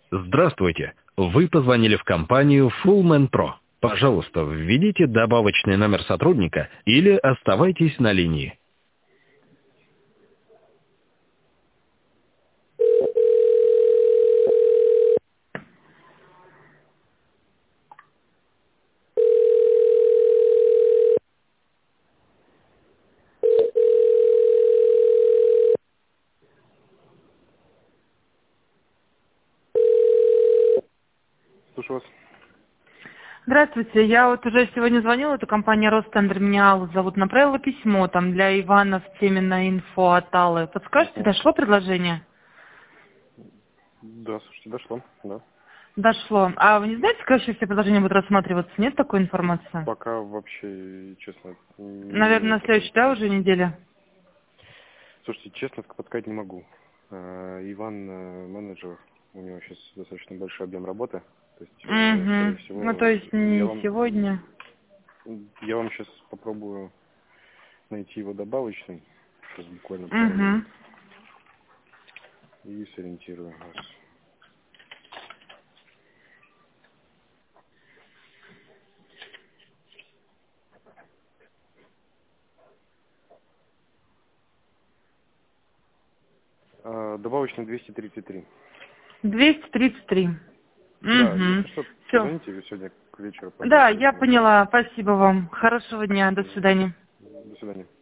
Здравствуйте. Вы позвонили в компанию Fullman Pro. Пожалуйста, введите добавочный номер сотрудника или оставайтесь на линии. Слушаю вас. Здравствуйте, я вот уже сегодня звонила, это компания Ростендер, меня Алла зовут, направила письмо там для Ивана в теме на инфо от Аллы. Подскажете, Мгм. дошло предложение? Да, слушайте, дошло, да. Дошло. А вы не знаете, когда еще все предложения будут рассматриваться? Нет такой информации? Пока вообще, честно, не Наверное, имею на такой следующей, да, уже информации. неделе? Слушайте, честно подсказать не могу. Иван менеджер, у него сейчас достаточно большой объем работы. То есть, скорее Угу. Ну, то всего, есть не сегодня. я вам сейчас попробую найти его добавочный, сейчас буквально пару Угу. минут, и сориентирую вас. Добавочный 233. 233. Да, Угу. если что, Все. позвоните сегодня к вечеру, Да, пообщаемся, я если вам поняла. удобно. Спасибо вам. Хорошего дня. До свидания. До свидания.